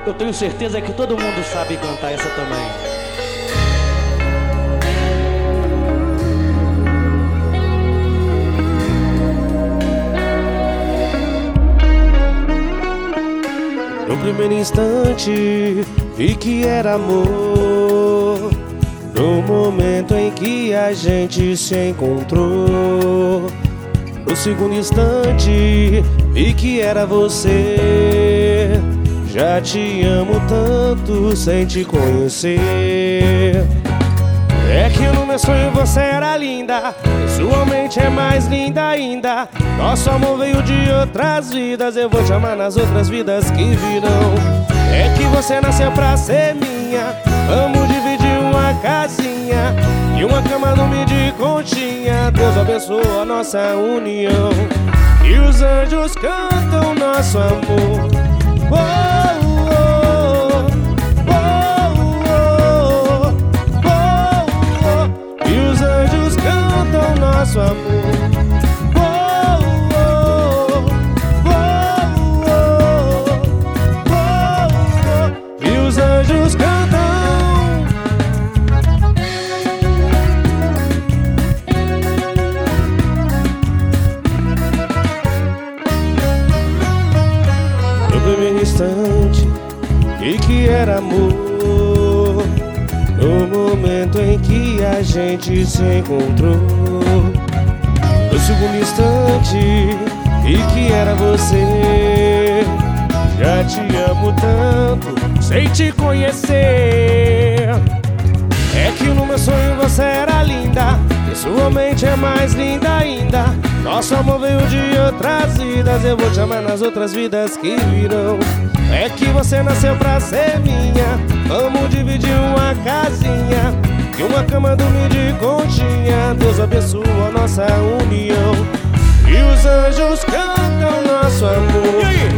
Eu tenho certeza que todo mundo sabe cantar essa também. No primeiro instante vi que era amor. No momento em que a gente se encontrou. No segundo instante vi que era você. Já te amo tanto sem te conhecer. É que no meu sonho você era linda, pessoalmente é mais linda ainda. Nosso amor veio de outras vidas, eu vou te amar nas outras vidas que virão. É que você nasceu pra ser minha, vamos dividir uma casinha e uma cama dormir de conchinha. Deus abençoa a nossa união e os anjos cantam nosso amor. Nosso amor. E os anjos cantam. No primeiro instante vi que era amor. No momento em que a gente se encontrou. No segundo instante vi que era você. Já te amo tanto sem te conhecer. É que no meu sonho você era linda, pessoalmente é mais linda ainda. Nosso amor veio de outras vidas, eu vou te amar nas outras vidas que virão. É que você nasceu pra ser minha, vamos dividir uma casinha e uma cama dormir de conchinha. Deus abençoa a nossa união e os anjos cantam nosso amor.